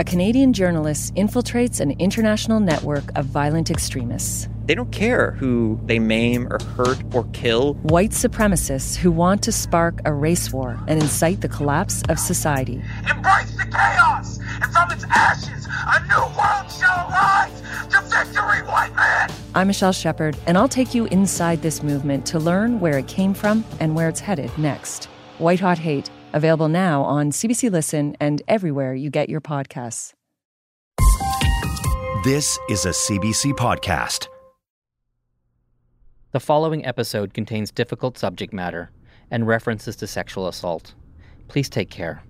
A Canadian journalist infiltrates an international network of violent extremists. They don't care who they maim or hurt or kill. White supremacists who want to spark a race war and incite the collapse of society. Embrace the chaos, and from its ashes, a new world shall arise to victory, white man! I'm Michelle Shepard, and I'll take you inside this movement to learn where it came from and where it's headed next. White Hot Hate, available now on CBC Listen and everywhere you get your podcasts. This is a CBC podcast. The following episode contains difficult subject matter and references to sexual assault. Please take care.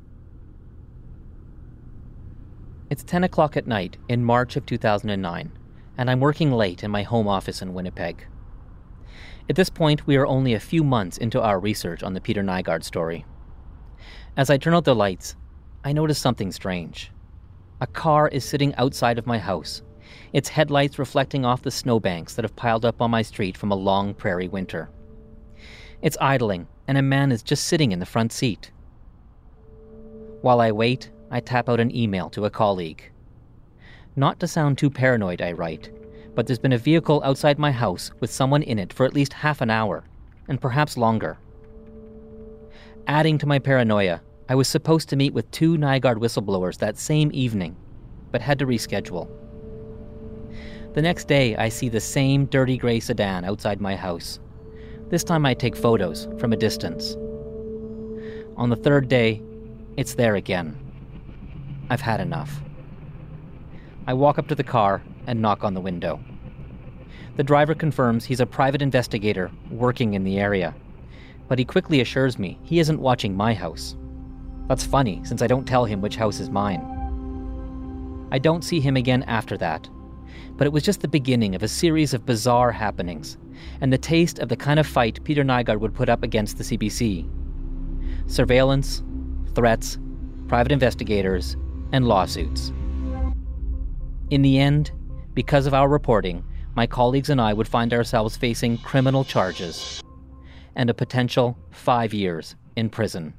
It's 10 o'clock at night in March of 2009, and I'm working late in my home office in Winnipeg. At this point, we are only a few months into our research on the Peter Nygard story. As I turn out the lights, I notice something strange. A car is sitting outside of my house, its headlights reflecting off the snowbanks that have piled up on my street from a long prairie winter. It's idling, and a man is just sitting in the front seat. While I wait, I tap out an email to a colleague. Not to sound too paranoid, I write, but there's been a vehicle outside my house with someone in it for at least half an hour, and perhaps longer. Adding to my paranoia, I was supposed to meet with 2 Nygard whistleblowers that same evening, but had to reschedule. The next day, I see the same dirty gray sedan outside my house. This time I take photos from a distance. On the third day, it's there again. I've had enough. I walk up to the car and knock on the window. The driver confirms he's a private investigator working in the area, but he quickly assures me he isn't watching my house. That's funny, since I don't tell him which house is mine. I don't see him again after that, but it was just the beginning of a series of bizarre happenings, and the taste of the kind of fight Peter Nygard would put up against the CBC. Surveillance, threats, private investigators, and lawsuits. In the end, because of our reporting, my colleagues and I would find ourselves facing criminal charges and a potential 5 years in prison.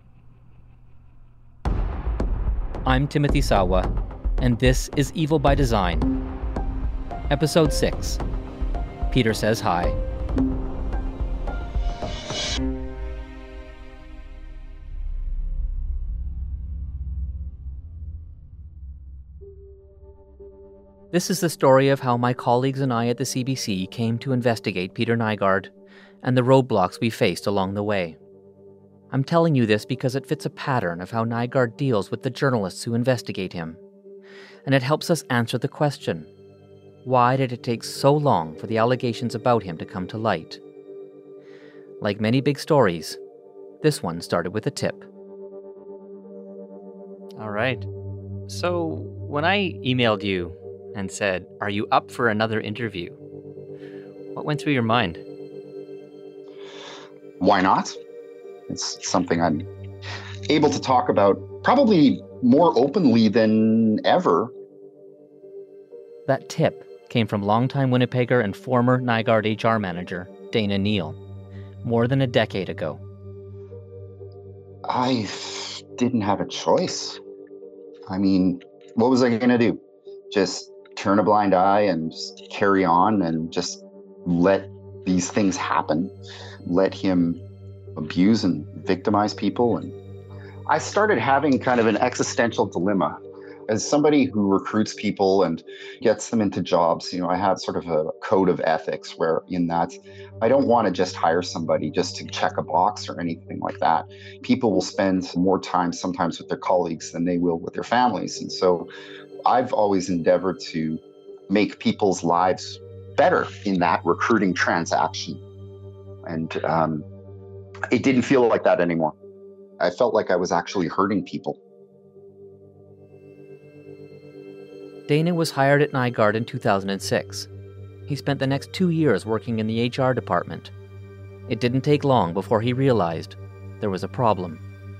I'm Timothy Sawa, and this is Evil by Design, Episode 6, Peter Says Hi. This is the story of how my colleagues and I at the CBC came to investigate Peter Nygard and the roadblocks we faced along the way. I'm telling you this because it fits a pattern of how Nygard deals with the journalists who investigate him. And it helps us answer the question, why did it take so long for the allegations about him to come to light? Like many big stories, this one started with a tip. All right. So when I emailed you and said, "Are you up for another interview?" what went through your mind? Why not? It's something I'm able to talk about probably more openly than ever. That tip came from longtime Winnipegger and former Nygard HR manager, Dana Neal, more than a decade ago. I didn't have a choice. I mean, what was I going to do? Just turn a blind eye and just carry on and just let these things happen, let him abuse and victimize people. And I started having kind of an existential dilemma. As somebody who recruits people and gets them into jobs, I have sort of a code of ethics where in that I don't want to just hire somebody just to check a box or anything like that. People will spend more time sometimes with their colleagues than they will with their families. And so I've always endeavored to make people's lives better in that recruiting transaction. And it didn't feel like that anymore. I felt like I was actually hurting people. Dana was hired at Nygard in 2006. He spent the next 2 years working in the HR department. It didn't take long before he realized there was a problem.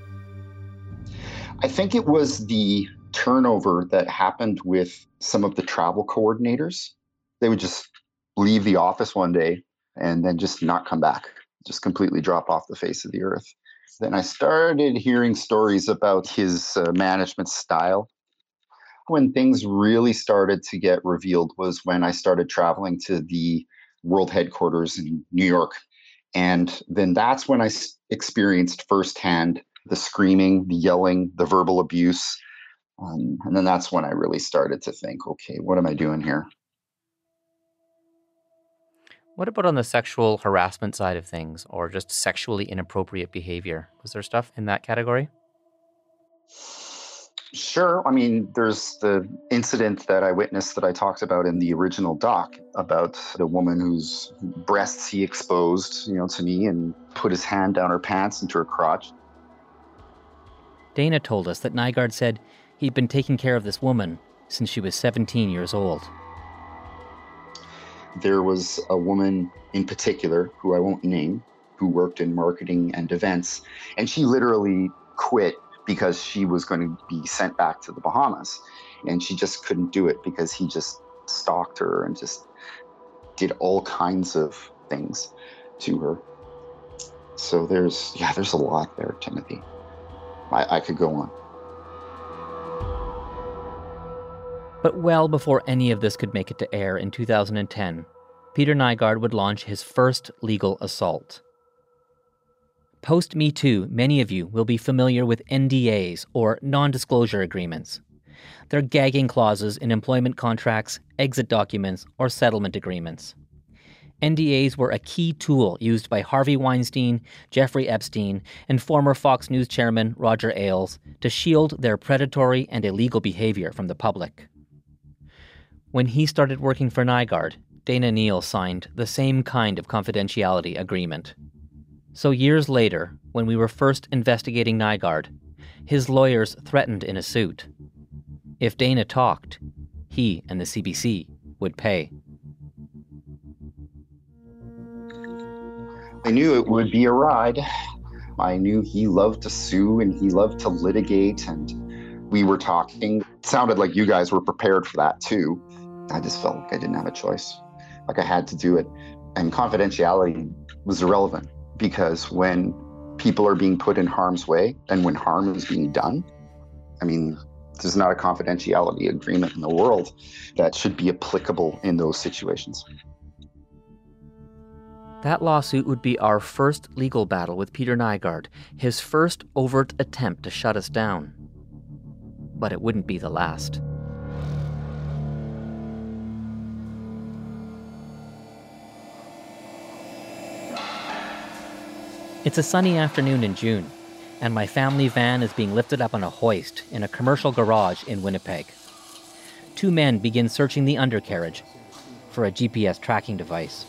I think it was the turnover that happened with some of the travel coordinators. They would just leave the office one day and then just not come back, just completely drop off the face of the earth. Then I started hearing stories about his management style. When things really started to get revealed was when I started traveling to the world headquarters in New York. And then that's when I experienced firsthand the screaming, the yelling, the verbal abuse. And then that's when I really started to think, okay, what am I doing here? What about on the sexual harassment side of things, or just sexually inappropriate behavior? Was there stuff in that category? Sure. I mean, there's the incident that I witnessed that I talked about in the original doc about the woman whose breasts he exposed, to me and put his hand down her pants into her crotch. Dana told us that Nygard said he'd been taking care of this woman since she was 17 years old. There was a woman in particular, who I won't name, who worked in marketing and events, and she literally quit because she was going to be sent back to the Bahamas. And she just couldn't do it because he just stalked her and just did all kinds of things to her. So there's a lot there, Timothy. I could go on. But well before any of this could make it to air in 2010, Peter Nygard would launch his first legal assault. Post-Me Too, many of you will be familiar with NDAs, or non-disclosure agreements. They're gagging clauses in employment contracts, exit documents, or settlement agreements. NDAs were a key tool used by Harvey Weinstein, Jeffrey Epstein, and former Fox News chairman Roger Ailes to shield their predatory and illegal behavior from the public. When he started working for Nygard, Dana Neal signed the same kind of confidentiality agreement. So years later, when we were first investigating Nygard, his lawyers threatened in a suit. If Dana talked, he and the CBC would pay. I knew it would be a ride. I knew he loved to sue and he loved to litigate, and we were talking. It sounded like you guys were prepared for that too. I just felt like I didn't have a choice. Like I had to do it. And confidentiality was irrelevant, because when people are being put in harm's way and when harm is being done, I mean, there's not a confidentiality agreement in the world that should be applicable in those situations. That lawsuit would be our first legal battle with Peter Nygard, his first overt attempt to shut us down. But it wouldn't be the last. It's a sunny afternoon in June, and my family van is being lifted up on a hoist in a commercial garage in Winnipeg. Two men begin searching the undercarriage for a GPS tracking device.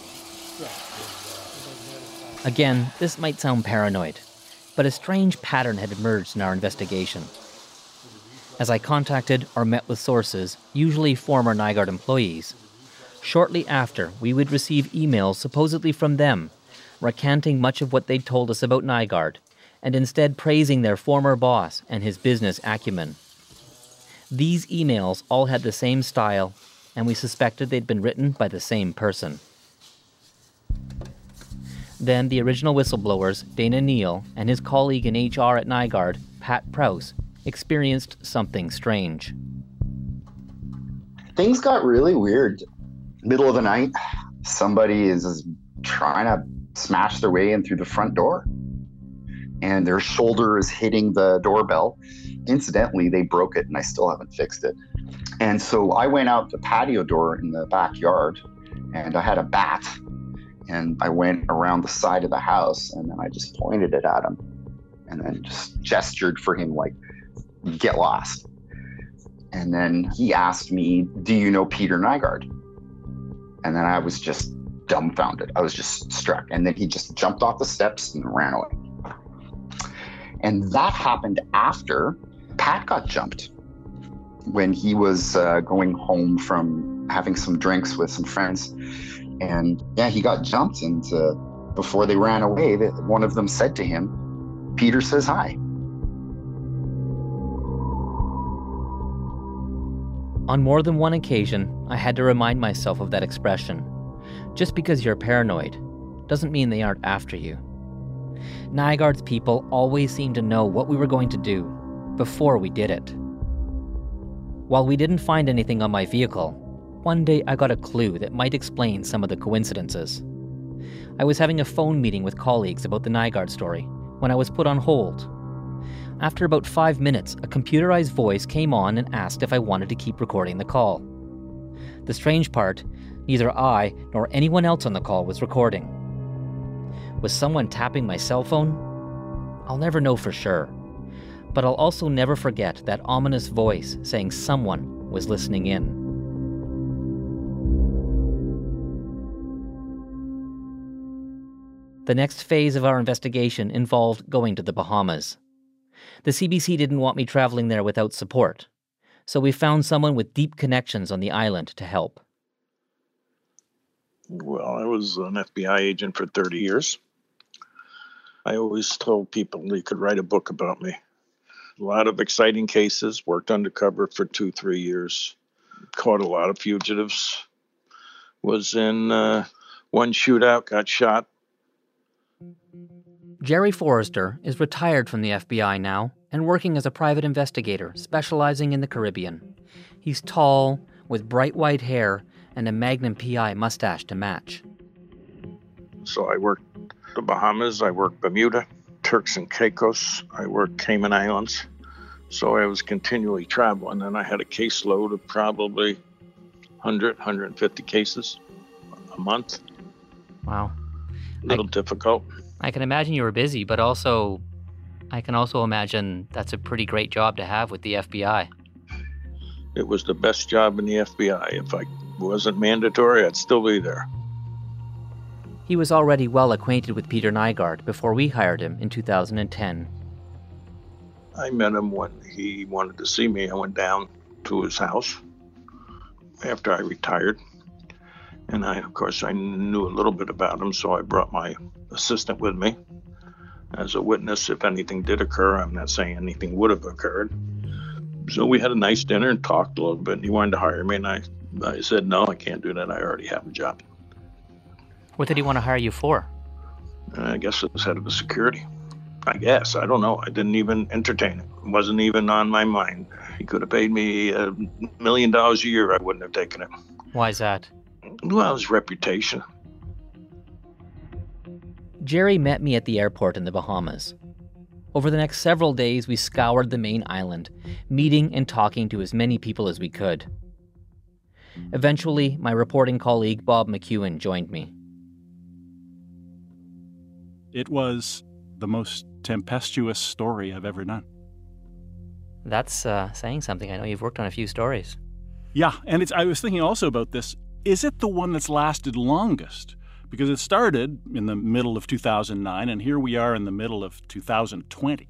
Again, this might sound paranoid, but a strange pattern had emerged in our investigation. As I contacted or met with sources, usually former Nygard employees, shortly after we would receive emails supposedly from them, recanting much of what they'd told us about Nygard, and instead praising their former boss and his business acumen. These emails all had the same style, and we suspected they'd been written by the same person. Then the original whistleblowers, Dana Neal, and his colleague in HR at Nygard, Pat Prowse, experienced something strange. Things got really weird. Middle of the night, somebody is trying to smash their way in through the front door, and their shoulder is hitting the doorbell. Incidentally, they broke it and I still haven't fixed it. And so I went out the patio door in the backyard, and I had a bat, and I went around the side of the house, and then I just pointed it at him and then just gestured for him, like, get lost. And then he asked me, do you know Peter Nygard? And then I was just dumbfounded. I was just struck. And then he just jumped off the steps and ran away. And that happened after Pat got jumped, when he was going home from having some drinks with some friends. And yeah, he got jumped. And before they ran away, one of them said to him, Peter says hi. On more than one occasion, I had to remind myself of that expression. Just because you're paranoid doesn't mean they aren't after you. Nygard's people always seemed to know what we were going to do before we did it. While we didn't find anything on my vehicle, one day I got a clue that might explain some of the coincidences. I was having a phone meeting with colleagues about the Nygaard story when I was put on hold. After about 5 minutes, a computerized voice came on and asked if I wanted to keep recording the call. The strange part, neither I nor anyone else on the call was recording. Was someone tapping my cell phone? I'll never know for sure. But I'll also never forget that ominous voice saying someone was listening in. The next phase of our investigation involved going to the Bahamas. The CBC didn't want me traveling there without support, so we found someone with deep connections on the island to help. Well, I was an FBI agent for 30 years. I always told people they could write a book about me. A lot of exciting cases, worked undercover for 2-3 years, caught a lot of fugitives, was in one shootout, got shot. Jerry Forrester is retired from the FBI now and working as a private investigator specializing in the Caribbean. He's tall, with bright white hair and a Magnum PI mustache to match. So I worked the Bahamas, I worked Bermuda, Turks and Caicos, I worked Cayman Islands. So I was continually traveling, and I had a caseload of probably 100, 150 cases a month. Wow. A little difficult. I can imagine you were busy, but also I can also imagine that's a pretty great job to have with the FBI. It was the best job in the FBI. If I wasn't mandatory, I'd still be there. He was already well acquainted with Peter Nygaard before we hired him in 2010. I met him when he wanted to see me. I went down to his house after I retired. And of course, I knew a little bit about him, so I brought my assistant with me as a witness if anything did occur. I'm not saying anything would have occurred. So we had a nice dinner and talked a little bit. And he wanted to hire me, and I said, no, I can't do that. I already have a job. What did he want to hire you for? I guess it was head of the security. I guess. I don't know. I didn't even entertain it. It wasn't even on my mind. He could have paid me $1 million a year. I wouldn't have taken it. Why is that? Well, his reputation. Jerry met me at the airport in the Bahamas. Over the next several days, we scoured the main island, meeting and talking to as many people as we could. Eventually, my reporting colleague Bob McEwen joined me. It was the most tempestuous story I've ever done. That's saying something. I know you've worked on a few stories. Yeah, and I was thinking also about this. Is it the one that's lasted longest? Because it started in the middle of 2009, and here we are in the middle of 2020.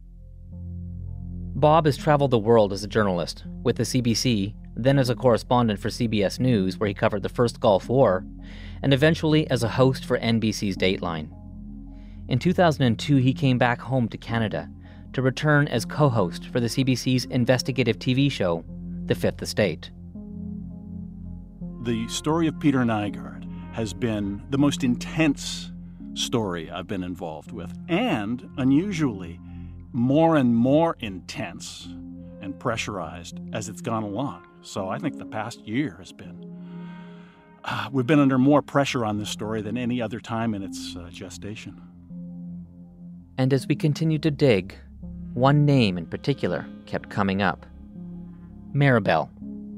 Bob has traveled the world as a journalist, with the CBC, then as a correspondent for CBS News, where he covered the first Gulf War, and eventually as a host for NBC's Dateline. In 2002, he came back home to Canada to return as co-host for the CBC's investigative TV show, The Fifth Estate. The story of Peter Nygaard has been the most intense story I've been involved with, and unusually more and more intense and pressurized as it's gone along. So I think the past year has been, we've been under more pressure on this story than any other time in its gestation. And as we continued to dig, one name in particular kept coming up. Maribel.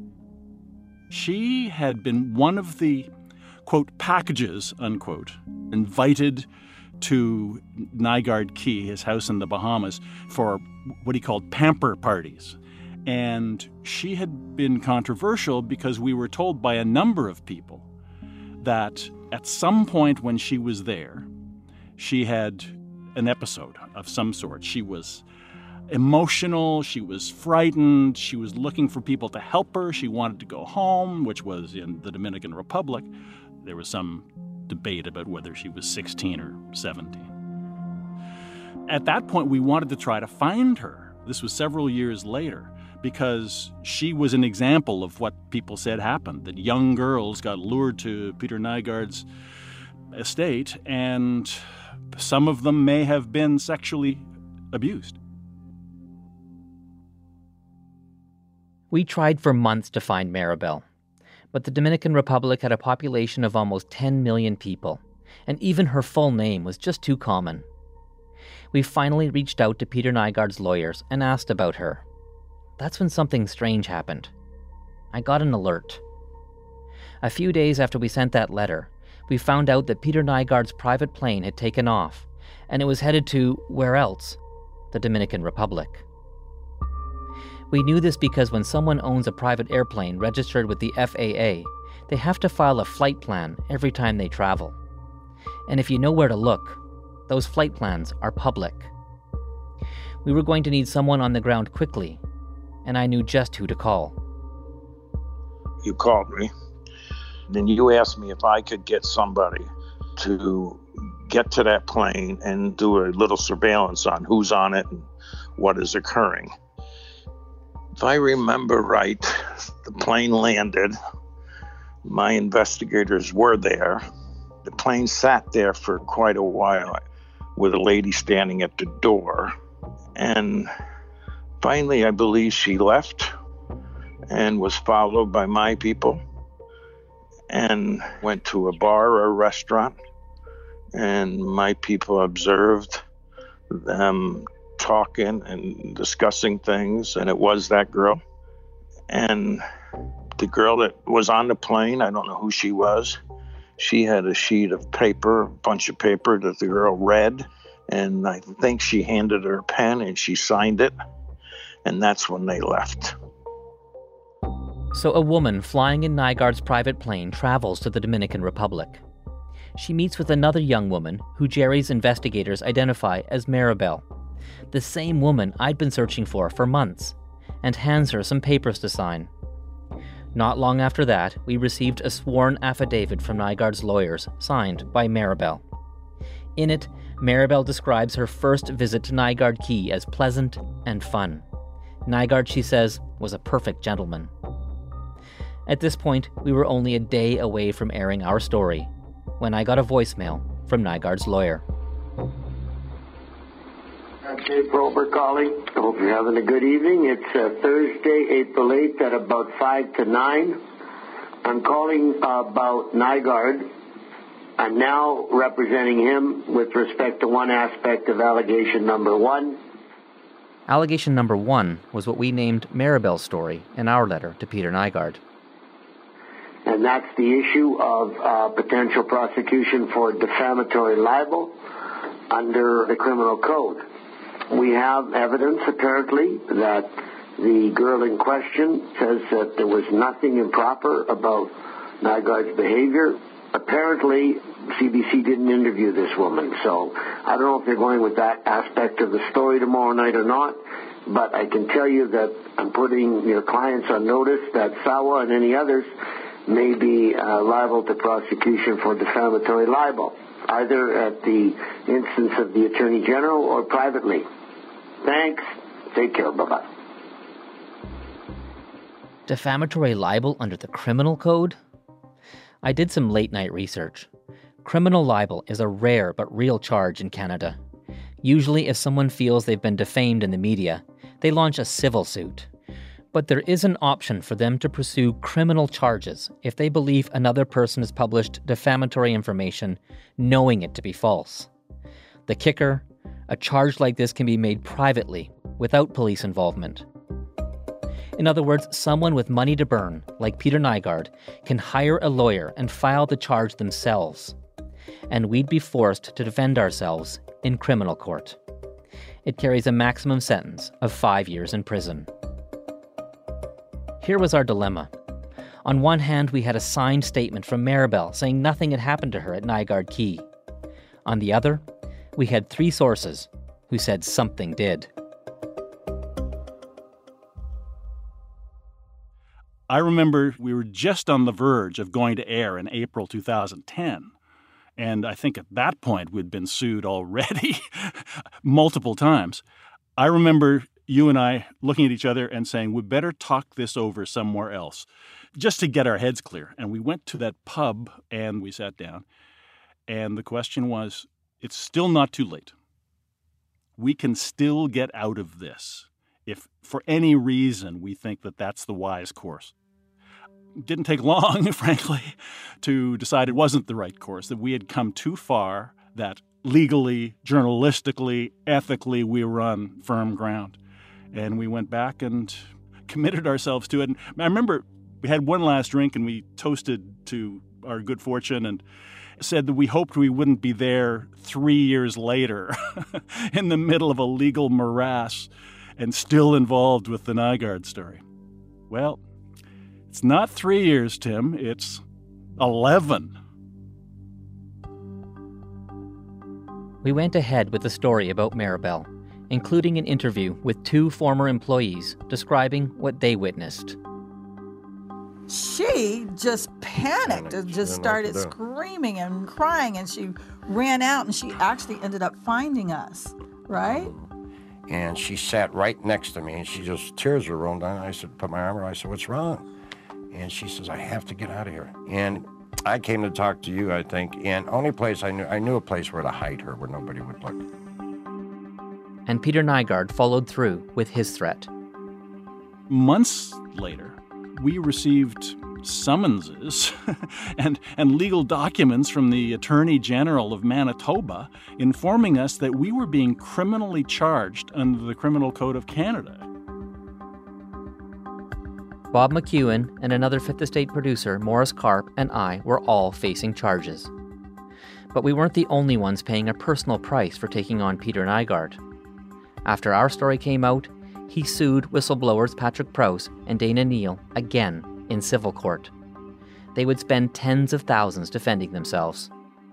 She had been one of the, quote, packages, unquote, invited to Nygaard Key, his house in the Bahamas, for what he called pamper parties. And she had been controversial because we were told by a number of people that at some point when she was there, she had an episode of some sort. She was emotional, she was frightened, she was looking for people to help her, she wanted to go home, which was in the Dominican Republic. There was some debate about whether she was 16 or 17. At that point, we wanted to try to find her. This was several years later, because she was an example of what people said happened, that young girls got lured to Peter Nygaard's estate, and some of them may have been sexually abused. We tried for months to find Maribel, but the Dominican Republic had a population of almost 10 million people, and even her full name was just too common. We finally reached out to Peter Nygard's lawyers and asked about her. That's when something strange happened. I got an alert. A few days after we sent that letter, we found out that Peter Nygard's private plane had taken off, and it was headed to, where else? The Dominican Republic. We knew this because when someone owns a private airplane registered with the FAA, they have to file a flight plan every time they travel. And if you know where to look, those flight plans are public. We were going to need someone on the ground quickly, and I knew just who to call. You called me, then you asked me if I could get somebody to get to that plane and do a little surveillance on who's on it and what is occurring. If I remember right, the plane landed. My investigators were there. The plane sat there for quite a while with a lady standing at the door. And finally, I believe she left and was followed by my people and went to a bar or a restaurant. And my people observed them talking and discussing things, and it was that girl. And the girl that was on the plane, I don't know who she was, she had a sheet of paper, a bunch of paper that the girl read, and I think she handed her a pen and she signed it, and that's when they left. So a woman flying in Nygard's private plane travels to the Dominican Republic. She meets with another young woman who Jerry's investigators identify as Maribel, the same woman I'd been searching for months, and hands her some papers to sign. Not long after that, we received a sworn affidavit from Nygard's lawyers, signed by Maribel. In it, Maribel describes her first visit to Nygard Key as pleasant and fun. Nygard, she says, was a perfect gentleman. At this point, we were only a day away from airing our story, when I got a voicemail from Nygard's lawyer. Dave Brober calling. I hope you're having a good evening. It's Thursday, April 8th at about 5 to 9. I'm calling about Nygard. I'm now representing him with respect to one aspect of allegation number 1. Allegation number 1 was what we named Maribel's story in our letter to Peter Nygard. And that's the issue of potential prosecution for defamatory libel under the criminal code. We have evidence, apparently, that the girl in question says that there was nothing improper about Nygard's behavior. Apparently, CBC didn't interview this woman, so I don't know if they're going with that aspect of the story tomorrow night or not, but I can tell you that I'm putting your clients on notice that Sawa and any others may be liable to prosecution for defamatory libel, either at the instance of the Attorney General or privately. Thanks. Take care. Bye-bye. Defamatory libel under the criminal code? I did some late-night research. Criminal libel is a rare but real charge in Canada. Usually, if someone feels they've been defamed in the media, they launch a civil suit. But there is an option for them to pursue criminal charges if they believe another person has published defamatory information, knowing it to be false. The kicker? A charge like this can be made privately, without police involvement. In other words, someone with money to burn, like Peter Nygard, can hire a lawyer and file the charge themselves. And we'd be forced to defend ourselves in criminal court. It carries a maximum sentence of 5 years in prison. Here was our dilemma. On one hand, we had a signed statement from Maribel saying nothing had happened to her at Nygard Key. On the other, we had 3 sources who said something did. I remember we were just on the verge of going to air in April 2010. And I think at that point we'd been sued already multiple times. I remember you and I looking at each other and saying, we better talk this over somewhere else, just to get our heads clear. And we went to that pub and we sat down. And the question was, it's still not too late. We can still get out of this. if for any reason we think that that's the wise course. It didn't take long, frankly, to decide it wasn't the right course, that we had come too far, that legally, journalistically, ethically, we were on firm ground. And we went back and committed ourselves to it. And I remember we had one last drink and we toasted to our good fortune and said that we hoped we wouldn't be there 3 years later in the middle of a legal morass and still involved with the Nygaard story. Well, it's not 3 years, Tim. It's 11. We went ahead with the story about Maribel, including an interview with 2 former employees describing what they witnessed. She just panicked and just started screaming and crying, and she ran out, and she actually ended up finding us, right? And she sat right next to me, and she just, tears were rolling down. I said, put my arm around her. I said, what's wrong? And she says, I have to get out of here. And I came to talk to you, I think, and only place I knew a place where to hide her, where nobody would look. And Peter Nygaard followed through with his threat. Months later, we received summonses and legal documents from the Attorney General of Manitoba informing us that we were being criminally charged under the Criminal Code of Canada. Bob McEwen and another Fifth Estate producer, Morris Karp, and I were all facing charges. But we weren't the only ones paying a personal price for taking on Peter Nygaard. After our story came out, he sued whistleblowers Patrick Prowse and Dana Neal again in civil court. They would spend tens of thousands defending themselves.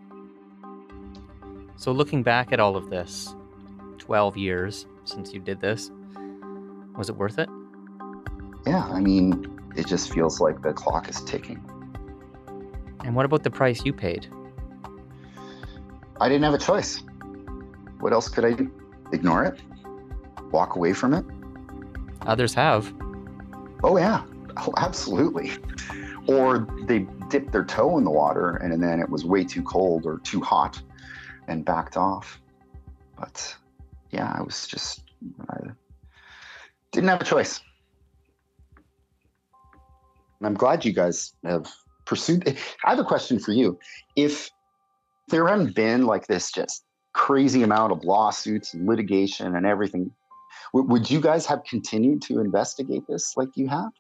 So looking back at all of this, 12 years since you did this, was it worth it? Yeah, I mean, it just feels like the clock is ticking. And what about the price you paid? I didn't have a choice. What else could I do? Ignore it? Walk away from it? Others have. Oh, yeah. Oh, absolutely. Or they dipped their toe in the water and then it was way too cold or too hot and backed off. But yeah, I didn't have a choice. And I'm glad you guys have pursued it. I have a question for you. If there hadn't been like this just crazy amount of lawsuits and litigation and everything, would you guys have continued to investigate this like you have?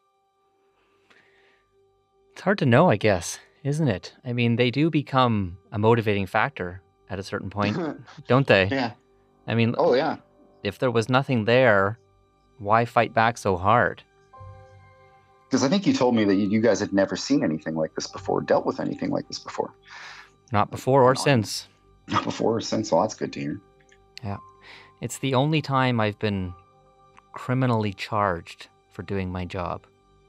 It's hard to know, I guess, isn't it? I mean, they do become a motivating factor at a certain point, don't they? Yeah. I mean, oh yeah. If there was nothing there, why fight back so hard? Because I think you told me that you guys had never seen anything like this before, dealt with anything like this before. Not before or since. Not before or since. Well, that's good to hear. Yeah. It's the only time I've been criminally charged for doing my job.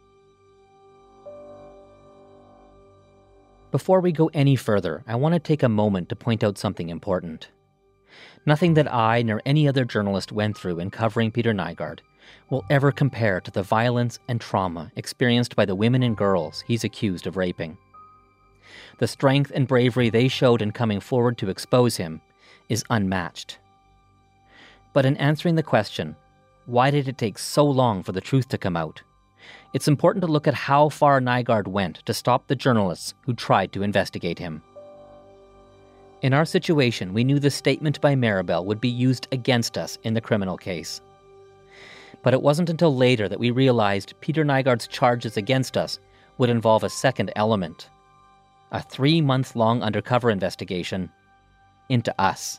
Before we go any further, I want to take a moment to point out something important. Nothing that I nor any other journalist went through in covering Peter Nygaard will ever compare to the violence and trauma experienced by the women and girls he's accused of raping. The strength and bravery they showed in coming forward to expose him is unmatched. But in answering the question, why did it take so long for the truth to come out? It's important to look at how far Nygaard went to stop the journalists who tried to investigate him. In our situation, we knew the statement by Maribel would be used against us in the criminal case. But it wasn't until later that we realized Peter Nygaard's charges against us would involve a second element. A 3-month-long undercover investigation into us.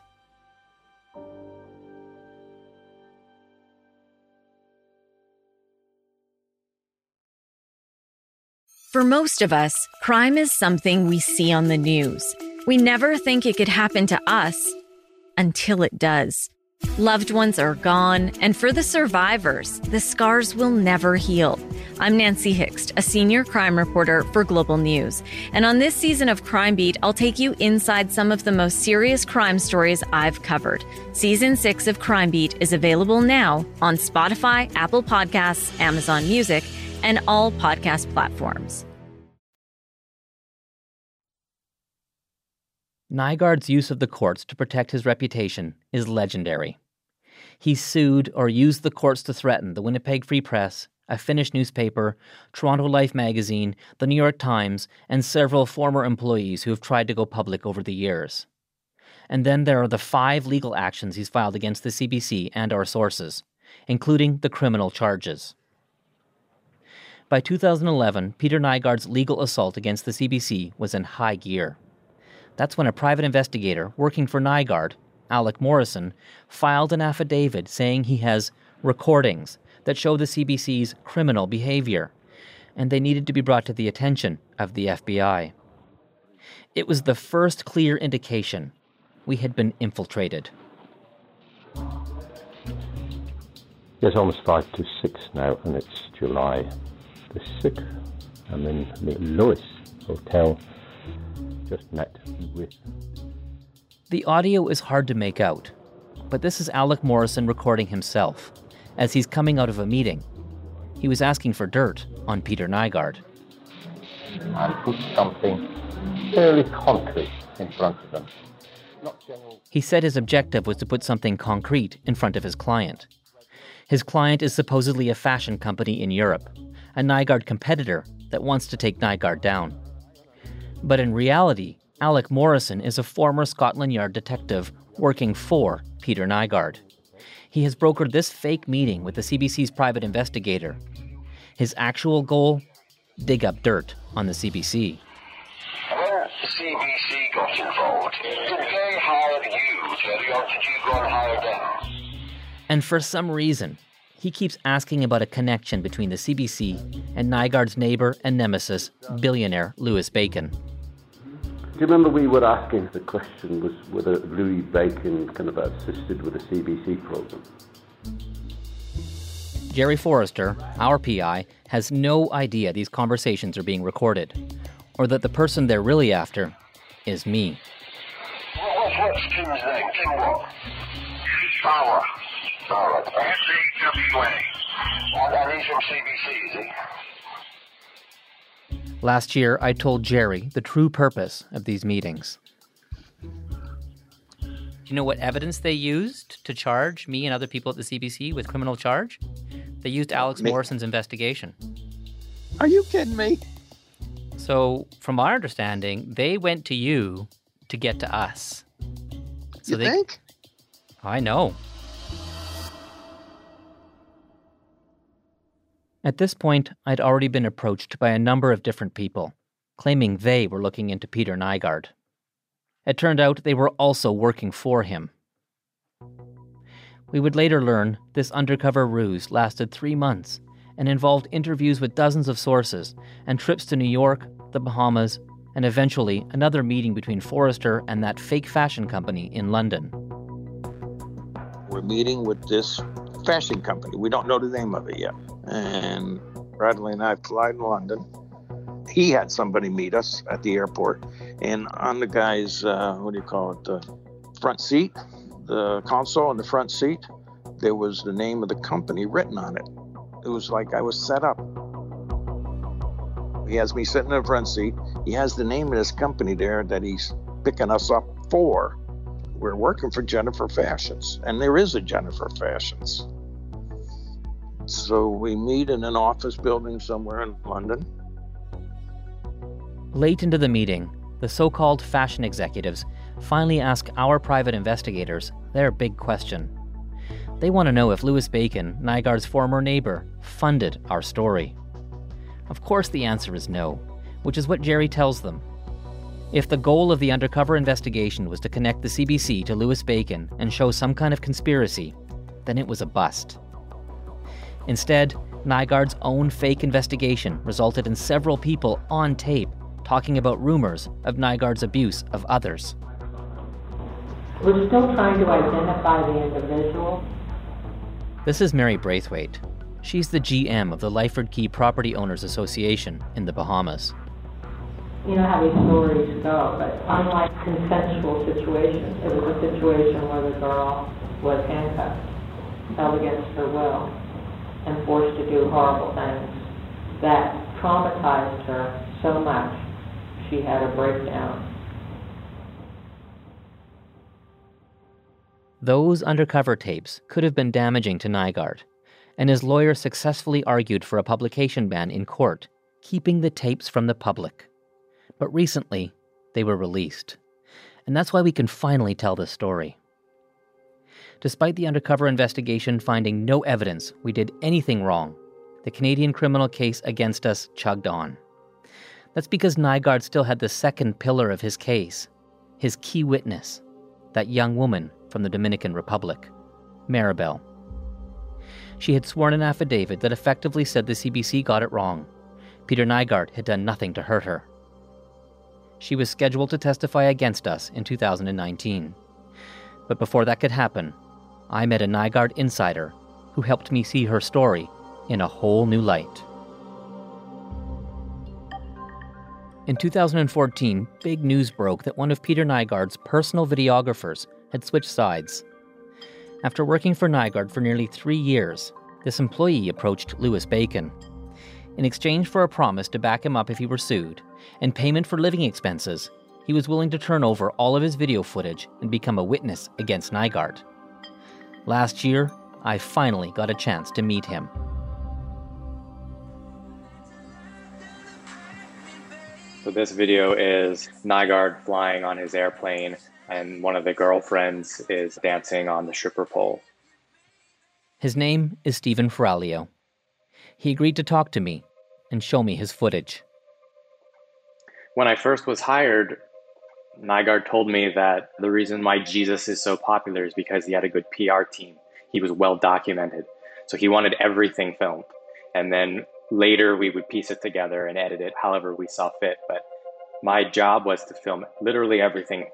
For most of us, crime is something we see on the news. We never think it could happen to us until it does. Loved ones are gone, and for the survivors, the scars will never heal. I'm Nancy Hixt, a senior crime reporter for Global News. And on this season of Crime Beat, I'll take you inside some of the most serious crime stories I've covered. Season 6 of Crime Beat is available now on Spotify, Apple Podcasts, Amazon Music, and all podcast platforms. Nygaard's use of the courts to protect his reputation is legendary. He sued or used the courts to threaten the Winnipeg Free Press, a Finnish newspaper, Toronto Life magazine, the New York Times, and several former employees who have tried to go public over the years. And then there are the 5 legal actions he's filed against the CBC and our sources, including the criminal charges. By 2011, Peter Nygard's legal assault against the CBC was in high gear. That's when a private investigator working for Nygard, Alec Morrison, filed an affidavit saying he has recordings that show the CBC's criminal behavior, and they needed to be brought to the attention of the FBI. It was the first clear indication we had been infiltrated. It's almost 5 to 6 now, and it's July the 6th. I'm in the Lewis Hotel, just met with... The audio is hard to make out, but this is Alec Morrison recording himself as he's coming out of a meeting. He was asking for dirt on Peter Nygard. And put something fairly concrete in front of them. He said his objective was to put something concrete in front of his client. His client is supposedly a fashion company in Europe, a Nygard competitor that wants to take Nygard down. But in reality, Alec Morrison is a former Scotland Yard detective working for Peter Nygard. He has brokered this fake meeting with the CBC's private investigator. His actual goal? Dig up dirt on the CBC. When the CBC got involved, did they hire you, Jerry, or did you go and hire them? And for some reason, he keeps asking about a connection between the CBC and Nygard's neighbour and nemesis, billionaire Louis Bacon. Do you remember we were asking the question was whether Louis Bacon kind of assisted with the CBC program? Jerry Forrester, our PI, has no idea these conversations are being recorded, or that the person they're really after is me. What's Kim's name? Kim what? Fowler. S-A-W-A. And he's from CBC, is he? Last year, I told Jerry the true purpose of these meetings. Do you know what evidence they used to charge me and other people at the CBC with criminal charge? They used Alex Morrison's investigation. Are you kidding me? So, from our understanding, they went to you to get to us. So you think? I know. At this point, I'd already been approached by a number of different people, claiming they were looking into Peter Nygard. It turned out they were also working for him. We would later learn this undercover ruse lasted 3 months and involved interviews with dozens of sources and trips to New York, the Bahamas, and eventually another meeting between Forrester and that fake fashion company in London. We're meeting with this fashion company. We don't know the name of it yet. And Bradley and I fly to London. He had somebody meet us at the airport. And on the guy's, the front seat, the console in the front seat, there was the name of the company written on it. It was like I was set up. He has me sitting in the front seat. He has the name of this company there that he's picking us up for. We're working for Jennifer Fashions, and there is a Jennifer Fashions. So we meet in an office building somewhere in London. Late into the meeting, the so-called fashion executives finally ask our private investigators their big question. They want to know if Louis Bacon, Nygard's former neighbor, funded our story. Of course the answer is no, which is what Jerry tells them. If the goal of the undercover investigation was to connect the CBC to Louis Bacon and show some kind of conspiracy, then it was a bust. Instead, Nygard's own fake investigation resulted in several people on tape talking about rumors of Nygard's abuse of others. We're still trying to identify the individual. This is Mary Braithwaite. She's the GM of the Lyford Key Property Owners Association in the Bahamas. You know how these stories go, but unlike consensual situations, it was a situation where the girl was handcuffed, held against her will, and forced to do horrible things that traumatized her so much she had a breakdown. Those undercover tapes could have been damaging to Nygaard, and his lawyer successfully argued for a publication ban in court, keeping the tapes from the public. But recently, they were released. And that's why we can finally tell this story. Despite the undercover investigation finding no evidence we did anything wrong, the Canadian criminal case against us chugged on. That's because Nygaard still had the second pillar of his case, his key witness, that young woman from the Dominican Republic, Maribel. She had sworn an affidavit that effectively said the CBC got it wrong. Peter Nygaard had done nothing to hurt her. She was scheduled to testify against us in 2019. But before that could happen, I met a Nygaard insider who helped me see her story in a whole new light. In 2014, big news broke that one of Peter Nygaard's personal videographers had switched sides. After working for Nygaard for nearly 3 years, this employee approached Louis Bacon. In exchange for a promise to back him up if he were sued, and payment for living expenses, he was willing to turn over all of his video footage and become a witness against Nygaard. Last year, I finally got a chance to meet him. So this video is Nygaard flying on his airplane, and one of the girlfriends is dancing on the stripper pole. His name is Stephen Ferralio. He agreed to talk to me and show me his footage. When I first was hired, Nygaard told me that the reason why Jesus is so popular is because he had a good PR team. He was well documented. So he wanted everything filmed. And then later we would piece it together and edit it however we saw fit. But my job was to film literally everything.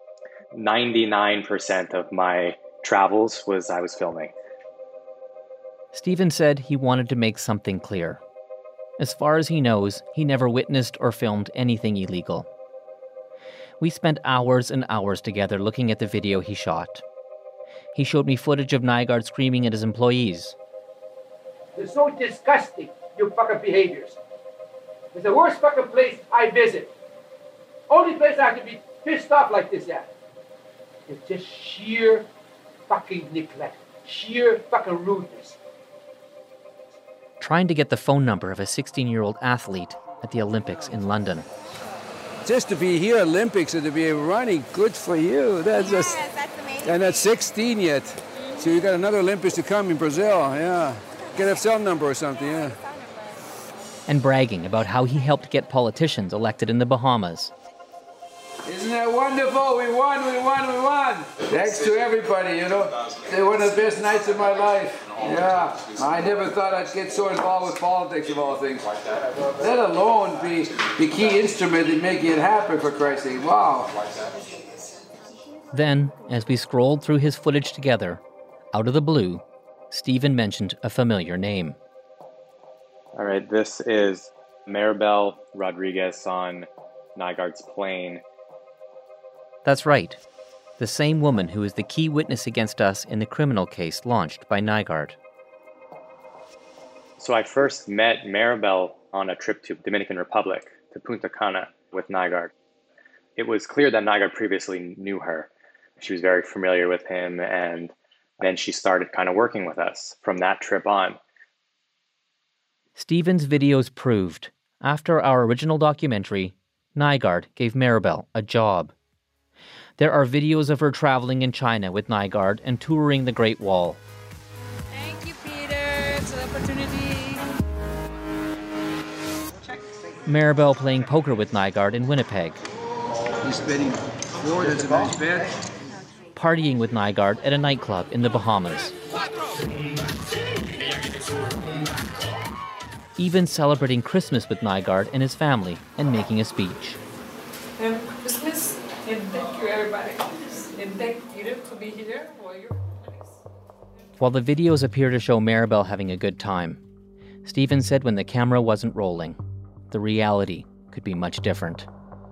99% of my travels I was filming. Stephen said he wanted to make something clear. As far as he knows, he never witnessed or filmed anything illegal. We spent hours and hours together looking at the video he shot. He showed me footage of Nygaard screaming at his employees. It's so disgusting, your fucking behaviors. It's the worst fucking place I visit. Only place I can be pissed off like this at. It's just sheer fucking neglect. Sheer fucking rudeness. Trying to get the phone number of a 16-year-old athlete at the Olympics in London. Just to be here, Olympics, and to be running, good for you. That's just, that's amazing. And that's 16 yet. So you got another Olympics to come in Brazil, yeah. Get a cell number or something, yeah. And bragging about how he helped get politicians elected in the Bahamas. Isn't that wonderful? We won. Thanks to everybody, you know. They're one of the best nights of my life. Yeah, I never thought I'd get so involved with politics of all things. Let alone be the key instrument in making it happen, for Christ's sake. Wow. Then, as we scrolled through his footage together, out of the blue, Stephen mentioned a familiar name. All right, this is Maribel Rodriguez on Nygaard's plane. That's right. The same woman who is the key witness against us in the criminal case launched by Nygaard. So I first met Maribel on a trip to Dominican Republic, to Punta Cana, with Nygaard. It was clear that Nygaard previously knew her. She was very familiar with him, and then she started kind of working with us from that trip on. Stephen's videos proved, after our original documentary, Nygaard gave Maribel a job. There are videos of her traveling in China with Nygaard and touring the Great Wall. Thank you, Peter. It's an opportunity. Maribel playing poker with Nygaard in Winnipeg. He's betting 4, that's a nice bet. Partying with Nygaard at a nightclub in the Bahamas. Even celebrating Christmas with Nygaard and his family and making a speech. And Christmas, and thank you everybody. And thank Peter for being here. While the videos appear to show Maribel having a good time, Stephen said when the camera wasn't rolling, the reality could be much different.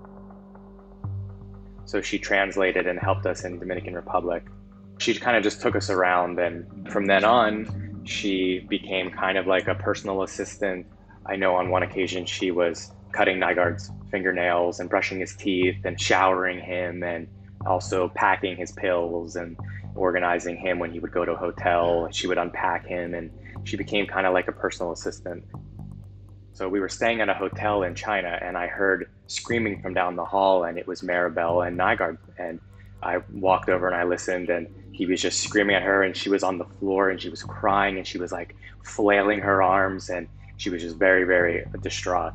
So she translated and helped us in Dominican Republic. She kind of just took us around, and from then on, she became kind of like a personal assistant. I know on one occasion she was cutting Nygaard's fingernails and brushing his teeth and showering him and also packing his pills. And organizing him when he would go to a hotel. She would unpack him, and she became kind of like a personal assistant. So we were staying at a hotel in China, and I heard screaming from down the hall, and it was Maribel and Nygaard. And I walked over and I listened, and he was just screaming at her, and she was on the floor and she was crying, and she was like flailing her arms, and she was just very, very distraught.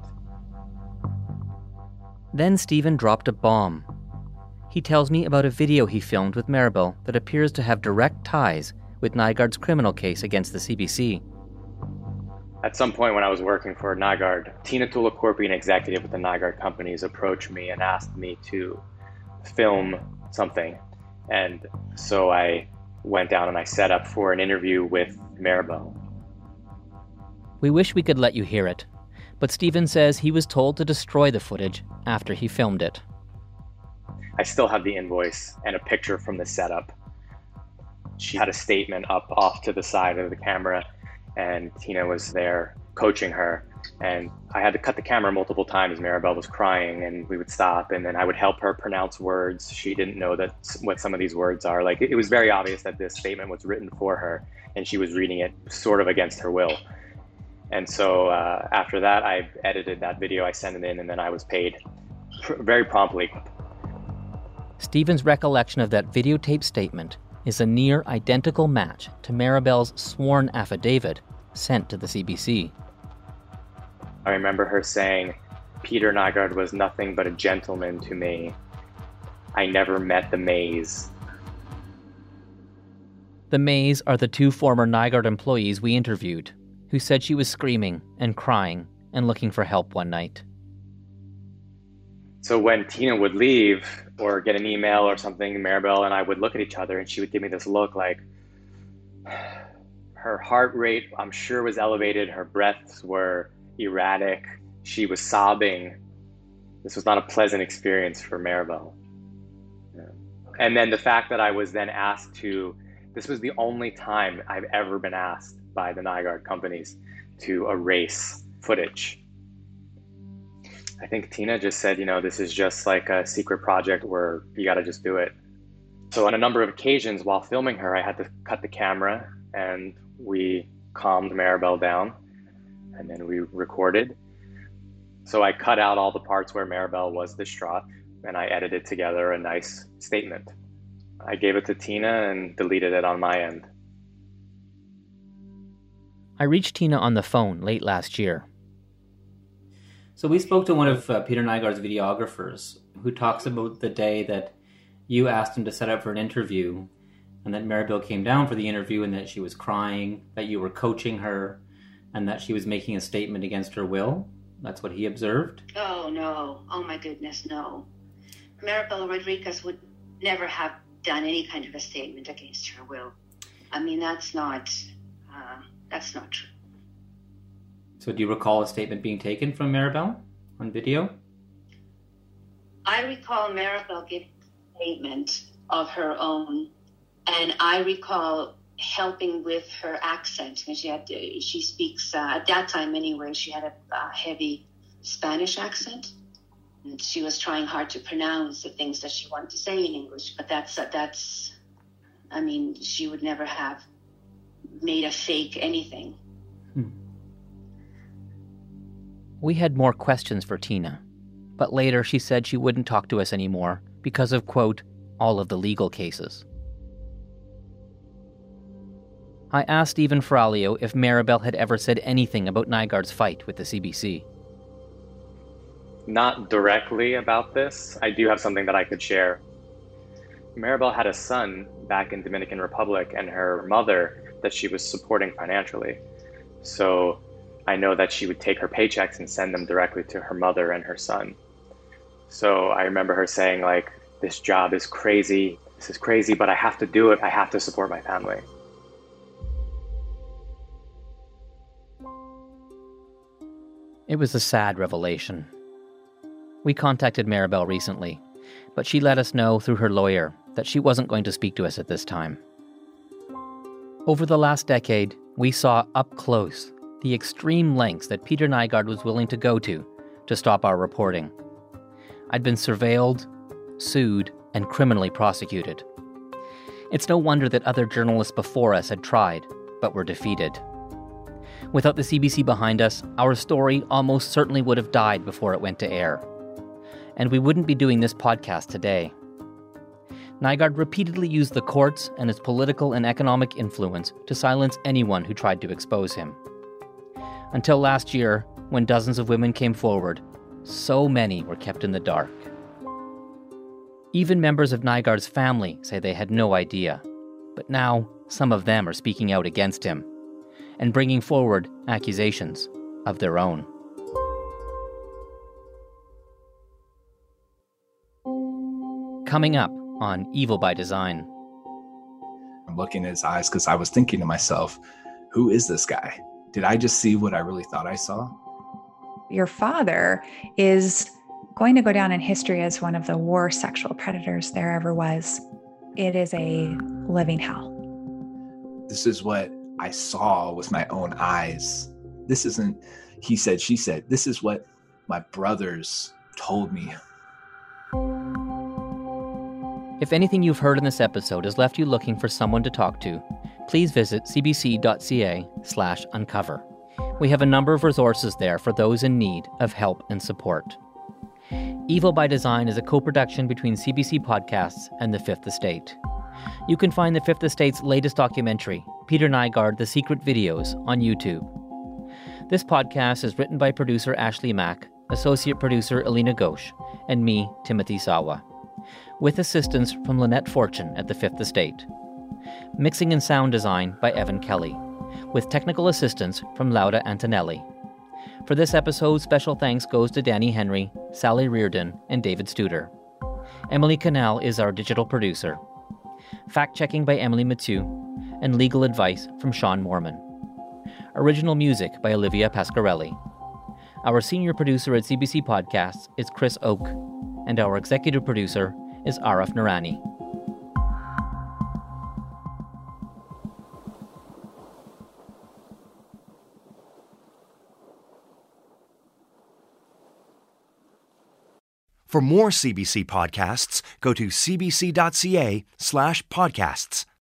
Then Stephen dropped a bomb. He tells me about a video he filmed with Maribel that appears to have direct ties with Nygaard's criminal case against the CBC. At some point when I was working for Nygaard, Tina Tullakorpi, an executive with the Nygaard companies, approached me and asked me to film something. And so I went down and I set up for an interview with Maribel. We wish we could let you hear it, but Stephen says he was told to destroy the footage after he filmed it. I still have the invoice and a picture from the setup. She had a statement up off to the side of the camera, and Tina was there coaching her. And I had to cut the camera multiple times. Maribel was crying, and we would stop, and then I would help her pronounce words. She didn't know what some of these words are. Like, it was very obvious that this statement was written for her, and she was reading it sort of against her will. And so after that, I edited that video, I sent it in, and then I was paid very promptly. Stephen's recollection of that videotape statement is a near identical match to Maribel's sworn affidavit sent to the CBC. I remember her saying, "Peter Nygaard was nothing but a gentleman to me. I never met the Mays." The Mays are the two former Nygaard employees we interviewed, who said she was screaming and crying and looking for help one night. So when Tina would leave or get an email or something, Maribel and I would look at each other, and she would give me this look like her heart rate, I'm sure, was elevated. Her breaths were erratic. She was sobbing. This was not a pleasant experience for Maribel. Yeah. And then the fact that I was then asked to, this was the only time I've ever been asked by the Nygaard companies to erase footage. I think Tina just said, this is just like a secret project where you got to just do it. So on a number of occasions while filming her, I had to cut the camera, and we calmed Maribel down, and then we recorded. So I cut out all the parts where Maribel was distraught, and I edited together a nice statement. I gave it to Tina and deleted it on my end. I reached Tina on the phone late last year. So we spoke to one of Peter Nygaard's videographers, who talks about the day that you asked him to set up for an interview, and that Maribel came down for the interview, and that she was crying, that you were coaching her, and that she was making a statement against her will. That's what he observed. Oh, no. Oh, my goodness, no. Maribel Rodriguez would never have done any kind of a statement against her will. I mean, that's not true. So do you recall a statement being taken from Maribel on video? I recall Maribel giving a statement of her own, and I recall helping with her accent. And she speaks, at that time anyway, she had a heavy Spanish accent. And she was trying hard to pronounce the things that she wanted to say in English, but she would never have made a fake anything. We had more questions for Tina, but later she said she wouldn't talk to us anymore because of, quote, all of the legal cases. I asked Stephen Ferralio if Maribel had ever said anything about Nygaard's fight with the CBC. Not directly about this. I do have something that I could share. Maribel had a son back in Dominican Republic, and her mother that she was supporting financially. So I know that she would take her paychecks and send them directly to her mother and her son. So I remember her saying, like, this job is crazy. This is crazy, but I have to do it. I have to support my family. It was a sad revelation. We contacted Maribel recently, but she let us know through her lawyer that she wasn't going to speak to us at this time. Over the last decade, we saw up close the extreme lengths that Peter Nygaard was willing to go to stop our reporting. I'd been surveilled, sued, and criminally prosecuted. It's no wonder that other journalists before us had tried, but were defeated. Without the CBC behind us, our story almost certainly would have died before it went to air. And we wouldn't be doing this podcast today. Nygard repeatedly used the courts and his political and economic influence to silence anyone who tried to expose him. Until last year, when dozens of women came forward, so many were kept in the dark. Even members of Nygard's family say they had no idea, but now some of them are speaking out against him and bringing forward accusations of their own. Coming up on Evil by Design. I'm looking at his eyes because I was thinking to myself, who is this guy? Did I just see what I really thought I saw? Your father is going to go down in history as one of the worst sexual predators there ever was. It is a living hell. This is what I saw with my own eyes. This isn't he said, she said. This is what my brothers told me. If anything you've heard in this episode has left you looking for someone to talk to, please visit cbc.ca/uncover. We have a number of resources there for those in need of help and support. Evil by Design is a co-production between CBC Podcasts and The Fifth Estate. You can find The Fifth Estate's latest documentary, Peter Nygard, The Secret Videos, on YouTube. This podcast is written by producer Ashley Mack, associate producer Alina Ghosh, and me, Timothy Sawa, with assistance from Lynette Fortune at The Fifth Estate. Mixing and sound design by Evan Kelly, with technical assistance from Lauda Antonelli. For this episode, special thanks goes to Danny Henry, Sally Reardon, and David Studer. Emily Canal is our digital producer. Fact-checking by Emily Mathieu, and legal advice from Sean Moorman. Original music by Olivia Pasquarelli. Our senior producer at CBC Podcasts is Chris Oak, and our executive producer is Arif Noorani. For more CBC podcasts, go to cbc.ca/podcasts.